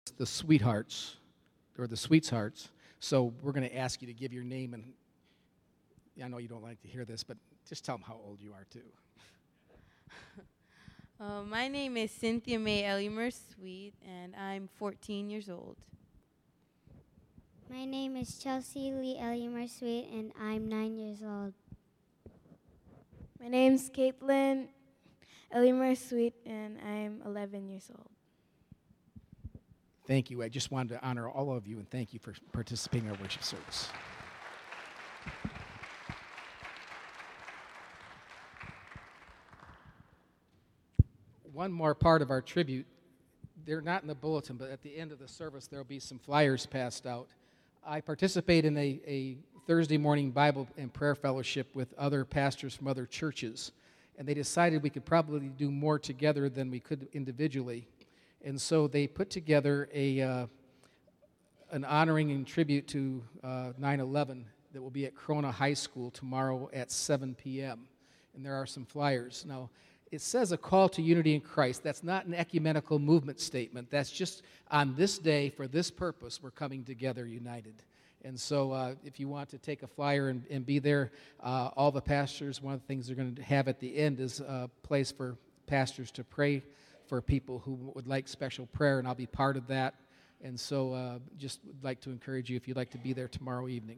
the Sweethearts, or the Sweethearts. So we're going to ask you to give your name, and I know you don't like to hear this, but just tell them how old you are, too. My name is Cynthia Mae Ellimer Sweet, and I'm 14 years old. My name is Chelsea Lee Ellimer Sweet, and I'm 9 years old. My name's Caitlin Ellimer Sweet, and I'm 11 years old. Thank you. I just wanted to honor all of you and thank you for participating in our worship service. One more part of our tribute. They're not in the bulletin, but at the end of the service, there will be some flyers passed out. I participate in a Thursday morning Bible and prayer fellowship with other pastors from other churches, and they decided we could probably do more together than we could individually. And so they put together an honoring and tribute to 9/11 that will be at Corona High School tomorrow at 7 p.m. And there are some flyers. Now, it says a call to unity in Christ. That's not an ecumenical movement statement. That's just on this day, for this purpose, we're coming together united. And so if you want to take a flyer and be there, all the pastors, one of the things they're going to have at the end is a place for pastors to pray for people who would like special prayer, and I'll be part of that. And so just would like to encourage you if you'd like to be there tomorrow evening.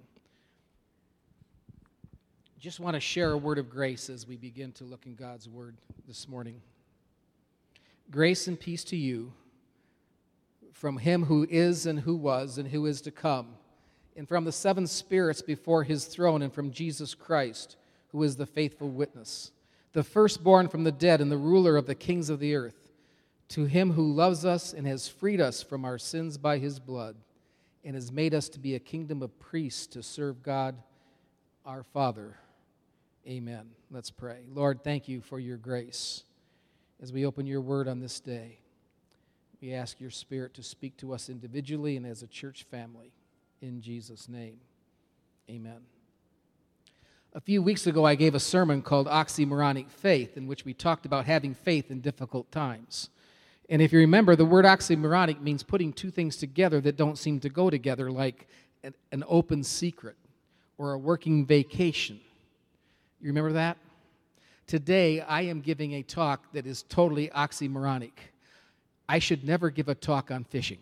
Just want to share a word of grace as we begin to look in God's Word this morning. Grace and peace to you from Him who is and who was and who is to come, and from the seven spirits before His throne, and from Jesus Christ, who is the faithful witness, the firstborn from the dead and the ruler of the kings of the earth, to Him who loves us and has freed us from our sins by His blood, and has made us to be a kingdom of priests to serve God our Father. Amen. Let's pray. Lord, thank you for your grace. As we open your word on this day, we ask your Spirit to speak to us individually and as a church family. In Jesus' name, amen. A few weeks ago, I gave a sermon called Oxymoronic Faith, in which we talked about having faith in difficult times. And if you remember, the word oxymoronic means putting two things together that don't seem to go together, like an open secret or a working vacation. You remember that? Today, I am giving a talk that is totally oxymoronic. I should never give a talk on fishing.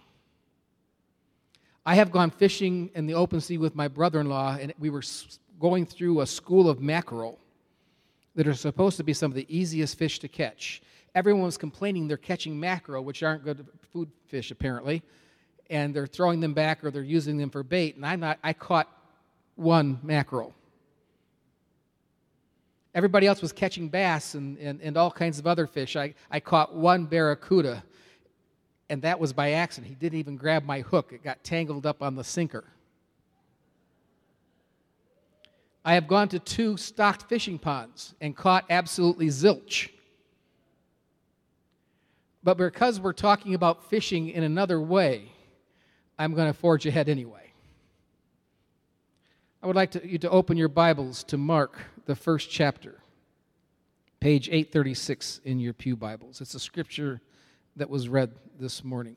I have gone fishing in the open sea with my brother-in-law, and we were going through a school of mackerel that are supposed to be some of the easiest fish to catch. Everyone was complaining they're catching mackerel, which aren't good food fish, apparently, and they're throwing them back or they're using them for bait, and I caught one mackerel. Everybody else was catching bass and all kinds of other fish. I caught one barracuda, and that was by accident. He didn't even grab my hook. It got tangled up on the sinker. I have gone to 2 stocked fishing ponds and caught absolutely zilch. But because we're talking about fishing in another way, I'm going to forge ahead anyway. I would like you to open your Bibles to Mark, the 1st chapter, page 836 in your pew Bibles. It's a scripture that was read this morning.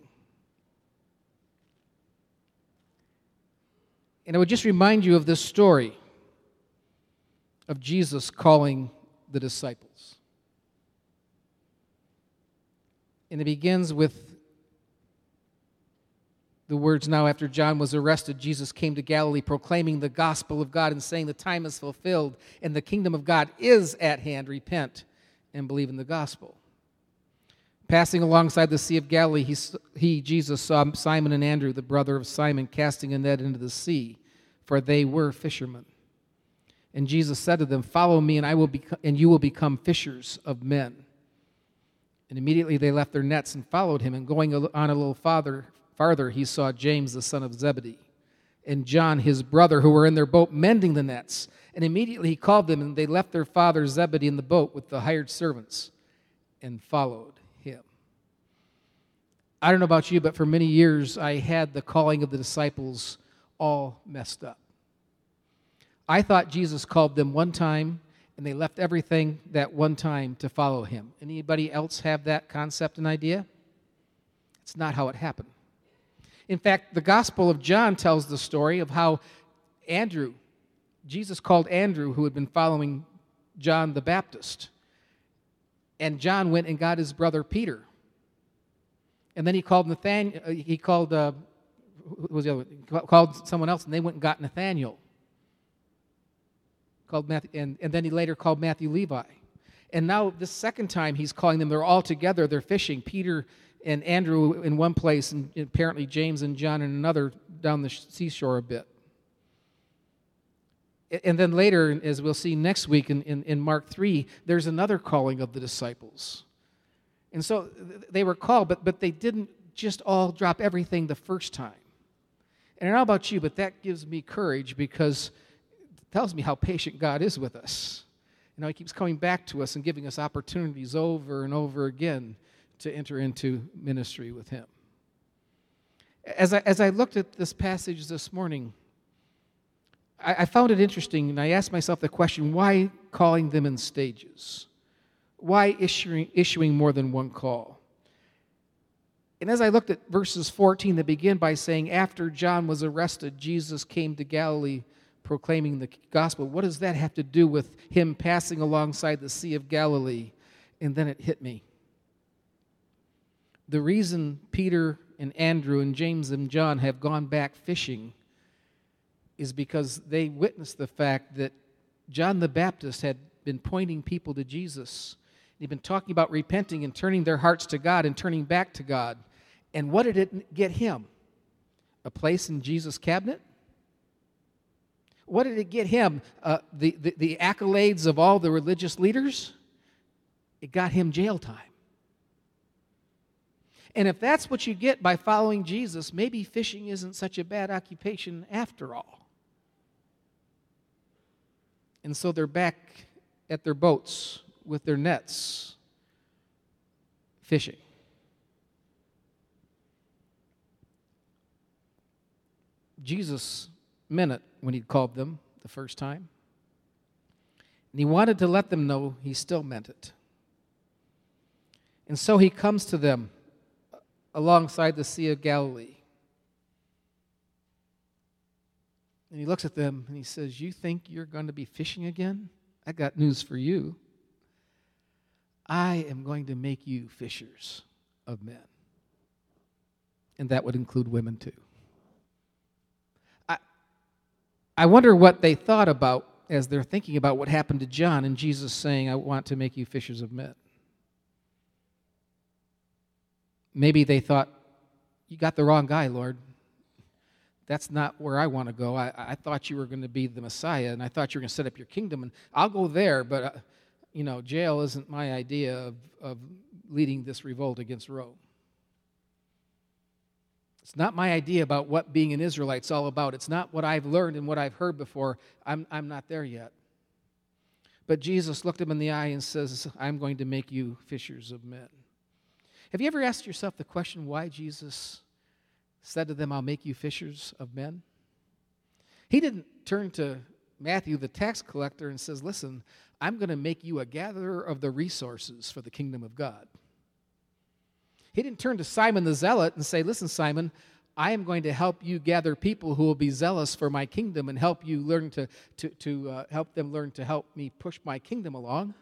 And I would just remind you of this story of Jesus calling the disciples. And it begins with the words, "Now after John was arrested, Jesus came to Galilee proclaiming the gospel of God and saying, 'The time is fulfilled and the kingdom of God is at hand. Repent and believe in the gospel.' Passing alongside the Sea of Galilee, Jesus, saw Simon and Andrew, the brother of Simon, casting a net into the sea, for they were fishermen. And Jesus said to them, 'Follow me, and you will become fishers of men.' And immediately they left their nets and followed him. And going on a little farther, he saw James, the son of Zebedee, and John, his brother, who were in their boat mending the nets. And immediately he called them, and they left their father Zebedee in the boat with the hired servants and followed him." I don't know about you, but for many years I had the calling of the disciples all messed up. I thought Jesus called them one time, and they left everything that one time to follow him. Anybody else have that concept and idea? It's not how it happened. In fact, the Gospel of John tells the story of how Jesus called Andrew, who had been following John the Baptist. And John went and got his brother Peter. And then he called who was the other one? Called someone else, and they went and got Nathaniel. Called Matthew, and then he later called Matthew Levi. And now this second time he's calling them, they're all together, they're fishing. Peter and Andrew in one place, and apparently James and John in another down the seashore a bit. And then later, as we'll see next week in Mark 3, there's another calling of the disciples. And so they were called, but they didn't just all drop everything the first time. And I don't know about you, but that gives me courage because it tells me how patient God is with us. You know, He keeps coming back to us and giving us opportunities over and over again to enter into ministry with Him. As I looked at this passage this morning, I found it interesting, and I asked myself the question, why calling them in stages? Why issuing more than one call? And as I looked at verses 14 that begin by saying, after John was arrested, Jesus came to Galilee proclaiming the gospel. What does that have to do with Him passing alongside the Sea of Galilee? And then it hit me. The reason Peter and Andrew and James and John have gone back fishing is because they witnessed the fact that John the Baptist had been pointing people to Jesus. He'd been talking about repenting and turning their hearts to God and turning back to God. And what did it get him? A place in Jesus' cabinet? What did it get him? The accolades of all the religious leaders? It got him jail time. And if that's what you get by following Jesus, maybe fishing isn't such a bad occupation after all. And so they're back at their boats with their nets, fishing. Jesus meant it when He called them the first time. And He wanted to let them know He still meant it. And so He comes to them alongside the Sea of Galilee. And He looks at them and He says, you think you're going to be fishing again? I got news for you. I am going to make you fishers of men. And that would include women too. I wonder what they thought about as they're thinking about what happened to John and Jesus saying, I want to make you fishers of men. Maybe they thought, you got the wrong guy, Lord. That's not where I want to go. I thought you were going to be the Messiah, and I thought you were going to set up your kingdom, and I'll go there, but, jail isn't my idea of leading this revolt against Rome. It's not my idea about what being an Israelite's all about. It's not what I've learned and what I've heard before. I'm not there yet. But Jesus looked him in the eye and says, I'm going to make you fishers of men. Have you ever asked yourself the question why Jesus said to them, I'll make you fishers of men? He didn't turn to Matthew, the tax collector, and says, listen, I'm going to make you a gatherer of the resources for the kingdom of God. He didn't turn to Simon the Zealot and say, listen, Simon, I am going to help you gather people who will be zealous for my kingdom and help you learn to help them learn to help me push my kingdom along.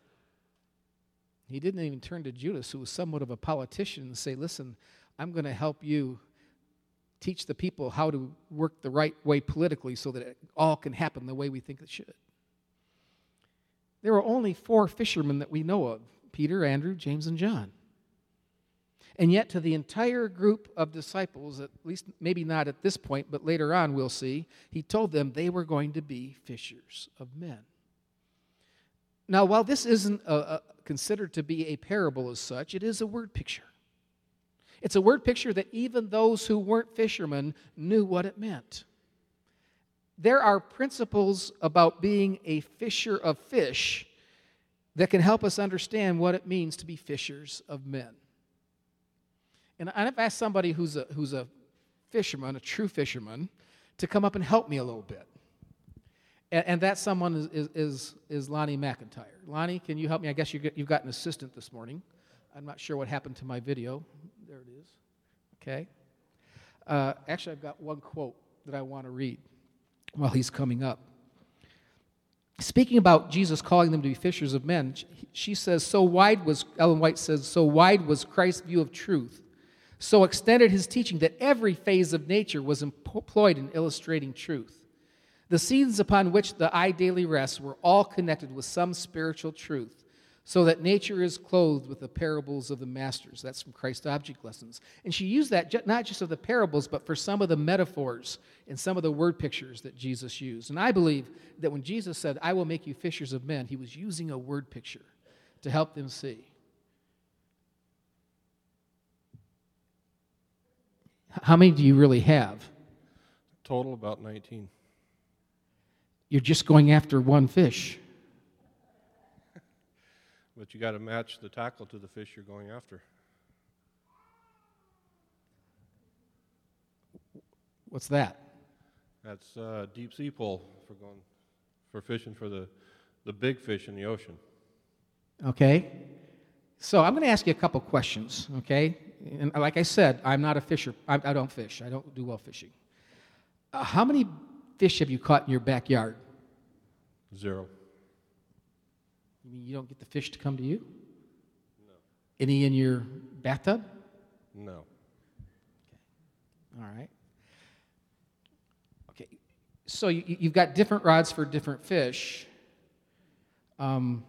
He didn't even turn to Judas, who was somewhat of a politician, and say, listen, I'm going to help you teach the people how to work the right way politically so that it all can happen the way we think it should. There were only 4 fishermen that we know of, Peter, Andrew, James, and John. And yet to the entire group of disciples, at least maybe not at this point, but later on we'll see, he told them they were going to be fishers of men. Now, while this isn't considered to be a parable as such, it is a word picture. It's a word picture that even those who weren't fishermen knew what it meant. There are principles about being a fisher of fish that can help us understand what it means to be fishers of men. And I've asked somebody who's a fisherman, a true fisherman, to come up and help me a little bit. And that someone is Lonnie McIntyre. Lonnie, can you help me? I guess you've got an assistant this morning. I'm not sure what happened to my video. There it is. Okay. Actually, I've got one quote that I want to read while he's coming up. Speaking about Jesus calling them to be fishers of men, she says, Ellen White says, so wide was Christ's view of truth, so extended his teaching that every phase of nature was employed in illustrating truth. The seeds upon which the eye daily rests were all connected with some spiritual truth, so that nature is clothed with the parables of the masters. That's from Christ Object Lessons. And she used that not just of the parables, but for some of the metaphors and some of the word pictures that Jesus used. And I believe that when Jesus said, I will make you fishers of men, he was using a word picture to help them see. How many do you really have? Total about 19. You're just going after one fish. But you got to match the tackle to the fish you're going after. What's that? That's deep sea pull for fishing for the big fish in the ocean. Okay. So I'm going to ask you a couple questions, okay? And like I said, I'm not a fisher. I don't fish. I don't do well fishing. How many fish have you caught in your backyard? 0. You mean you don't get the fish to come to you? No. Any in your bathtub? No. Okay. All right. Okay. So you've got different rods for different fish. Do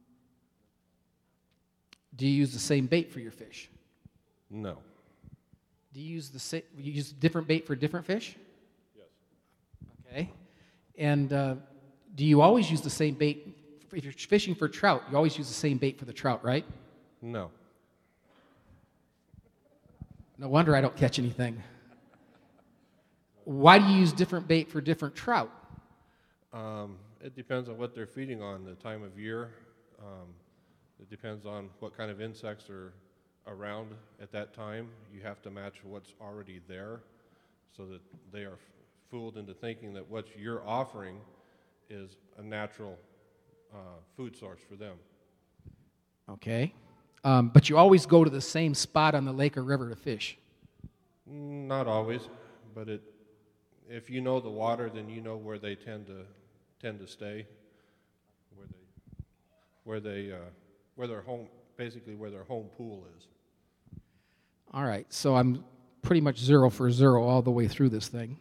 you use the same bait for your fish? No. Do you use different bait for different fish? Yes. Okay. And do you always use the same bait? If you're fishing for trout, you always use the same bait for the trout, right? No. No wonder I don't catch anything. Why do you use different bait for different trout? It depends on what they're feeding on, the time of year. It depends on what kind of insects are around at that time. You have to match what's already there so that they are fooled into thinking that what you're offering is a natural food source for them. Okay. But you always go to the same spot on the lake or river to fish. Not always, but if you know the water, then you know where they tend to stay, where their home, basically where their home pool is. All right. So I'm pretty much 0 for 0 all the way through this thing.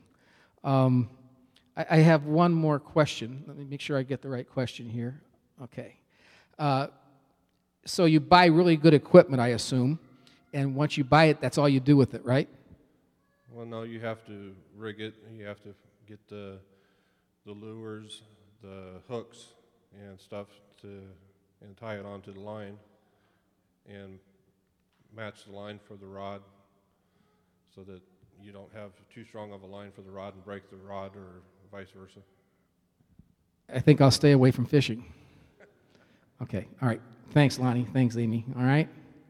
I have one more question. Let me make sure I get the right question here. Okay. So you buy really good equipment, I assume, and once you buy it, that's all you do with it, right? Well, no, you have to rig it. You have to get the lures, the hooks, and stuff and tie it onto the line, and match the line for the rod, so that you don't have too strong of a line for the rod and break the rod, or vice versa. I think I'll stay away from fishing. Okay, all right. Thanks, Lonnie. Thanks, Amy. All right.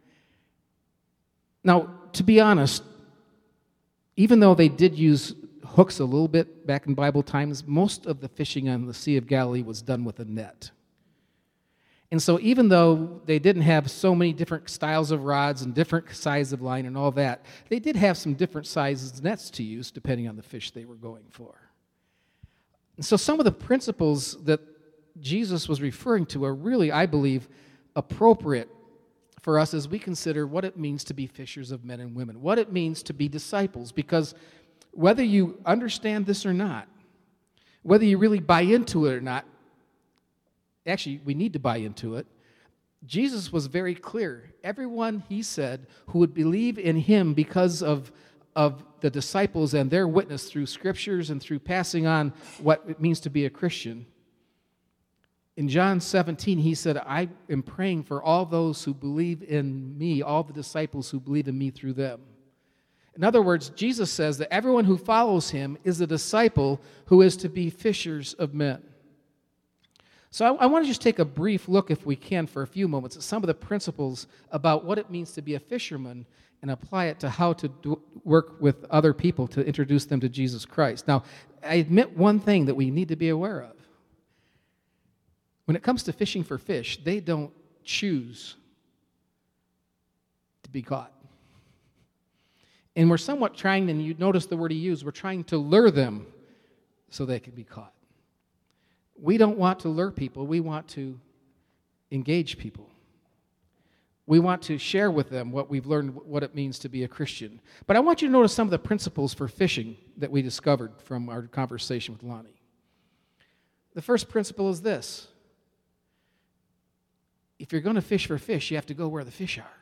Now, to be honest, even though they did use hooks a little bit back in Bible times, most of the fishing on the Sea of Galilee was done with a net. And so even though they didn't have so many different styles of rods and different size of line and all that, they did have some different sizes nets to use depending on the fish they were going for. And so some of the principles that Jesus was referring to are really, I believe, appropriate for us as we consider what it means to be fishers of men and women, what it means to be disciples, because whether you understand this or not, whether you really buy into it or not, actually, we need to buy into it. Jesus was very clear. Everyone, he said, who would believe in him because of the disciples and their witness through scriptures and through passing on what it means to be a Christian. In John 17, he said, I am praying for all those who believe in me, all the disciples who believe in me through them. In other words, Jesus says that everyone who follows him is a disciple who is to be fishers of men. So I want to just take a brief look, if we can, for a few moments at some of the principles about what it means to be a fisherman and apply it to how to work with other people to introduce them to Jesus Christ. Now, I admit one thing that we need to be aware of. When it comes to fishing for fish, they don't choose to be caught. And we're somewhat trying, and you notice the word he used, we're trying to lure them so they can be caught. We don't want to lure people. We want to engage people. We want to share with them what we've learned, what it means to be a Christian. But I want you to notice some of the principles for fishing that we discovered from our conversation with Lonnie. The first principle is this. If you're going to fish for fish, you have to go where the fish are.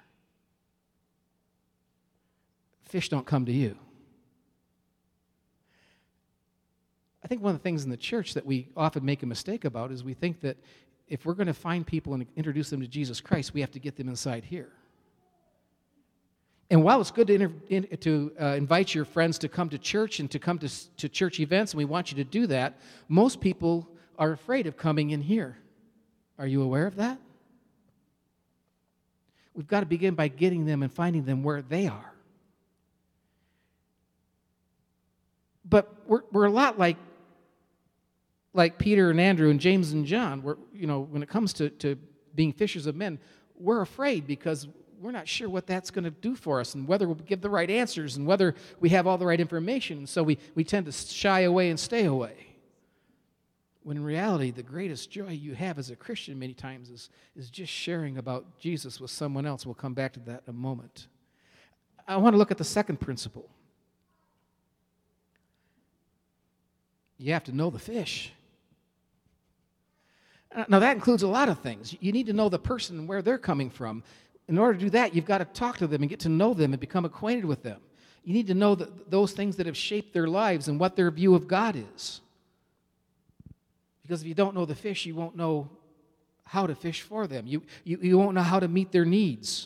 Fish don't come to you. I think one of the things in the church that we often make a mistake about is we think that if we're going to find people and introduce them to Jesus Christ, we have to get them inside here. And while it's good to invite your friends to come to church and to come to church events, and we want you to do that, most people are afraid of coming in here. Are you aware of that? We've got to begin by getting them and finding them where they are. But we're a lot like Peter and Andrew and James and John. When it comes to being fishers of men, we're afraid because we're not sure what that's going to do for us and whether we'll give the right answers and whether we have all the right information. So we tend to shy away and stay away. When in reality, the greatest joy you have as a Christian many times is just sharing about Jesus with someone else. We'll come back to that in a moment. I want to look at the second principle. You have to know the fish. Now, that includes a lot of things. You need to know the person and where they're coming from. In order to do that, you've got to talk to them and get to know them and become acquainted with them. You need to know those things that have shaped their lives and what their view of God is. Because if you don't know the fish, you won't know how to fish for them. You won't know how to meet their needs.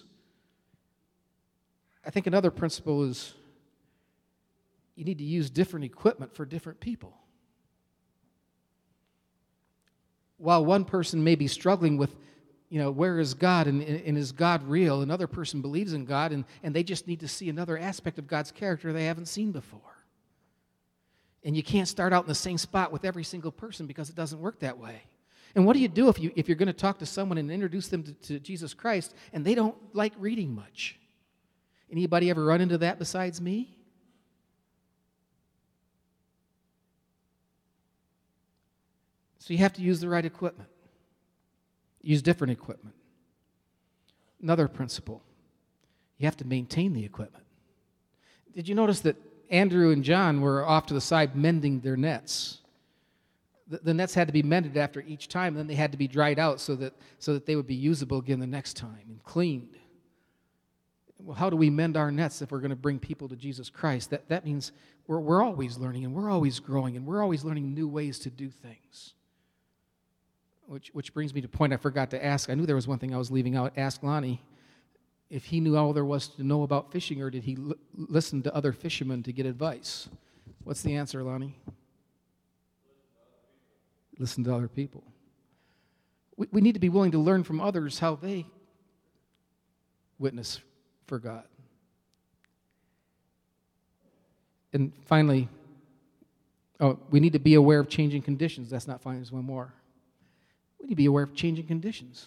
I think another principle is you need to use different equipment for different people. While one person may be struggling with, where is God and is God real? Another person believes in God and they just need to see another aspect of God's character they haven't seen before. And you can't start out in the same spot with every single person because it doesn't work that way. And what do you do if you're going to talk to someone and introduce them to Jesus Christ and they don't like reading much? Anybody ever run into that besides me? So you have to use the right equipment. Use different equipment. Another principle, you have to maintain the equipment. Did you notice that Andrew and John were off to the side mending their nets? The nets had to be mended after each time, and then they had to be dried out so that they would be usable again the next time and cleaned. Well, how do we mend our nets if we're going to bring people to Jesus Christ? That means we're always learning, and we're always growing, and we're always learning new ways to do things. Which brings me to a point I forgot to ask. I knew there was one thing I was leaving out. Ask Lonnie if he knew all there was to know about fishing, or did he listen to other fishermen to get advice? What's the answer, Lonnie? Listen to other people. We need to be willing to learn from others how they witness for God. And finally, we need to be aware of changing conditions. That's not fine. There's one more. We need to be aware of changing conditions.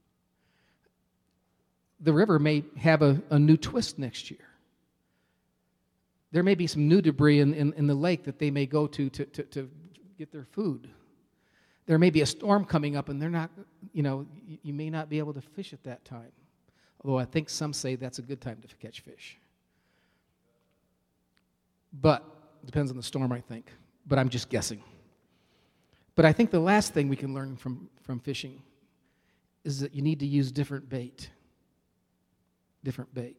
The river may have a new twist next year. There may be some new debris in the lake that they may go to get their food. There may be a storm coming up, and they're not, you may not be able to fish at that time. Although I think some say that's a good time to catch fish. But it depends on the storm, I think. But I'm just guessing. But I think the last thing we can learn from fishing is that you need to use different bait. Different bait.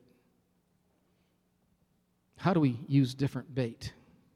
How do we use different bait?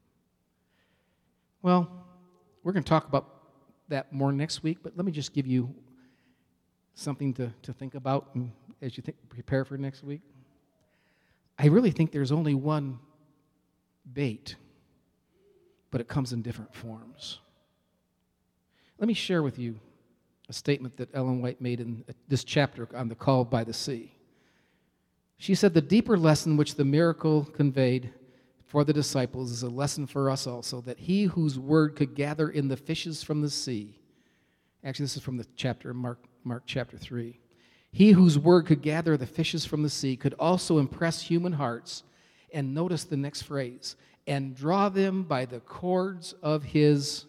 Well, we're going to talk about that more next week, but let me just give you something to think about as you prepare for next week. I really think there's only one bait, but it comes in different forms. Let me share with you a statement that Ellen White made in this chapter on the call by the sea. She said, the deeper lesson which the miracle conveyed for the disciples is a lesson for us also, that he whose word could gather in the fishes from the sea, actually this is from the chapter, Mark chapter 3, he whose word could gather the fishes from the sea could also impress human hearts And notice the next phrase, and draw him by the cords of his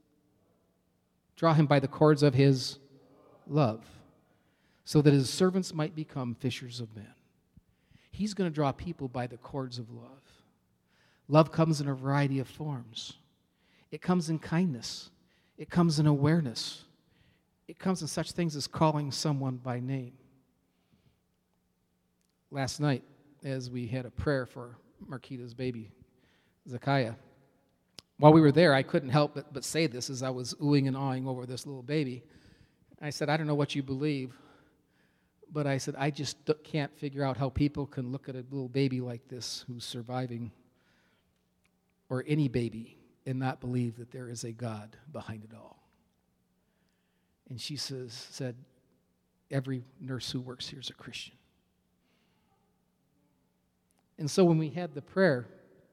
love, so that his servants might become fishers of men. He's going to draw people by the cords of love. Love comes in a variety of forms. It comes in kindness. It comes in awareness. It comes in such things as calling someone by name. Last night, as we had a prayer for Marquita's baby, Zakiah, while we were there, I couldn't help but say this as I was oohing and awing over this little baby. I said, I don't know what you believe, but I said, I just can't figure out how people can look at a little baby like this who's surviving, or any baby, and not believe that there is a God behind it all. And she said, every nurse who works here is a Christian. And so when we had the prayer,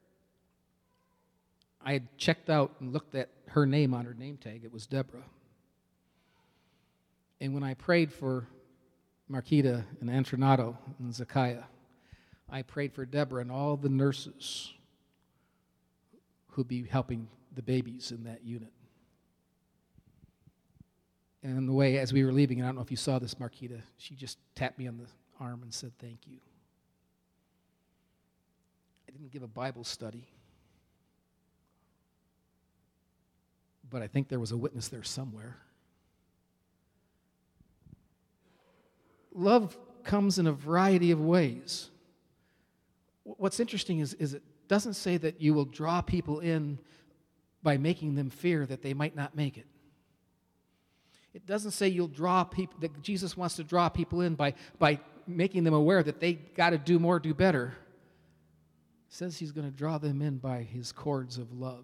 I had checked out and looked at her name on her name tag. It was Deborah. And when I prayed for Marquita and Antronato and Zakiah, I prayed for Deborah and all the nurses who'd be helping the babies in that unit. And on the way, as we were leaving, and I don't know if you saw this, Marquita, she just tapped me on the arm and said, thank you. I didn't give a Bible study, but I think there was a witness there somewhere. Love comes in a variety of ways. What's interesting is it doesn't say that you will draw people in by making them fear that they might not make it. It doesn't say you'll draw people, that Jesus wants to draw people in by making them aware that they got to do more, do better. It says he's going to draw them in by his cords of love.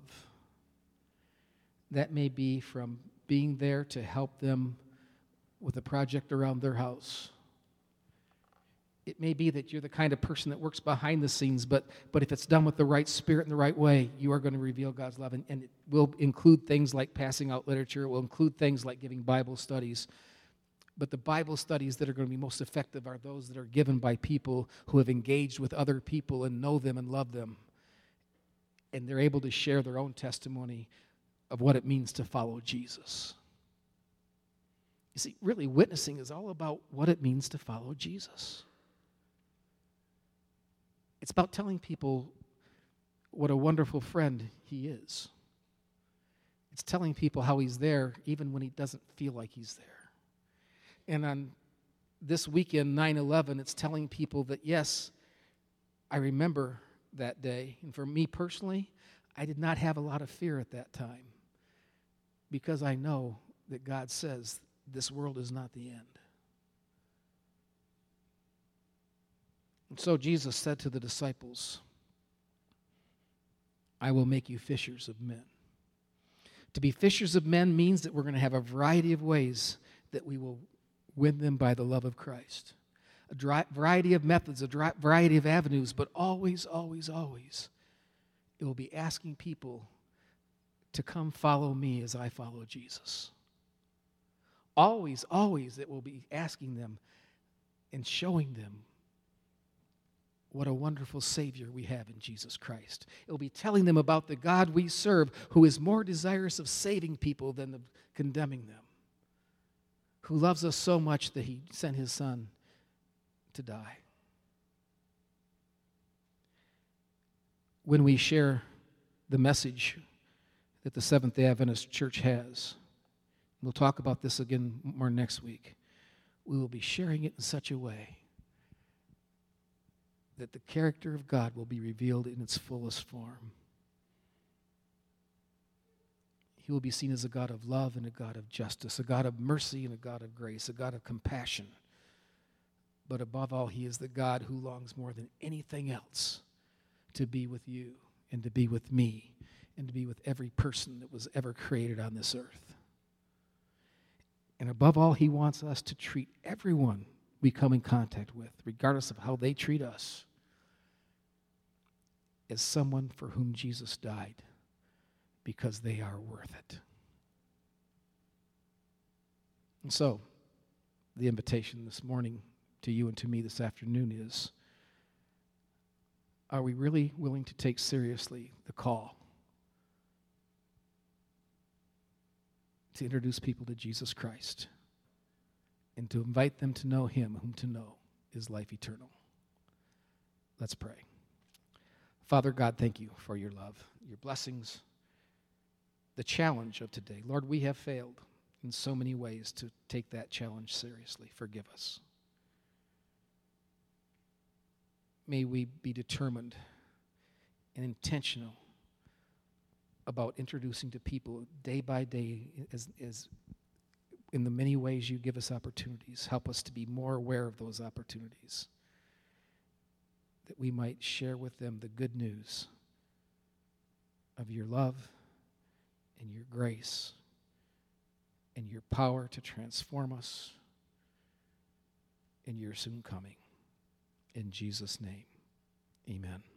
That may be from being there to help them with a project around their house. It may be that you're the kind of person that works behind the scenes, but if it's done with the right spirit and the right way, you are going to reveal God's love. And it will include things like passing out literature. It will include things like giving Bible studies. But the Bible studies that are going to be most effective are those that are given by people who have engaged with other people and know them and love them. And they're able to share their own testimony of what it means to follow Jesus. You see, really, witnessing is all about what it means to follow Jesus. It's about telling people what a wonderful friend he is. It's telling people how he's there even when he doesn't feel like he's there. And on this weekend, 9/11, it's telling people that, yes, I remember that day. And for me personally, I did not have a lot of fear at that time because I know that God says this world is not the end. And so Jesus said to the disciples, I will make you fishers of men. To be fishers of men means that we're going to have a variety of ways that we will win them by the love of Christ. A variety of methods, a variety of avenues, but always, always, always, it will be asking people to come follow me as I follow Jesus. Always, always, it will be asking them and showing them what a wonderful Savior we have in Jesus Christ. It will be telling them about the God we serve, who is more desirous of saving people than of condemning them, who loves us so much that he sent his Son to die. When we share the message that the Seventh-day Adventist Church has, we'll talk about this again more next week, we will be sharing it in such a way that the character of God will be revealed in its fullest form. He will be seen as a God of love and a God of justice, a God of mercy and a God of grace, a God of compassion. But above all, he is the God who longs more than anything else to be with you and to be with me and to be with every person that was ever created on this earth. And above all, he wants us to treat everyone we come in contact with, regardless of how they treat us, as someone for whom Jesus died because they are worth it. And so, the invitation this morning to you and to me this afternoon is, Are we really willing to take seriously the call to introduce people to Jesus Christ and to invite them to know Him whom to know is life eternal? Let's pray. Father God, thank you for your love, your blessings, the challenge of today. Lord, we have failed in so many ways to take that challenge seriously. Forgive us. May we be determined and intentional about introducing to people day by day as in the many ways you give us opportunities. Help us to be more aware of those opportunities, that we might share with them the good news of your love and your grace and your power to transform us in your soon coming. In Jesus' name, amen.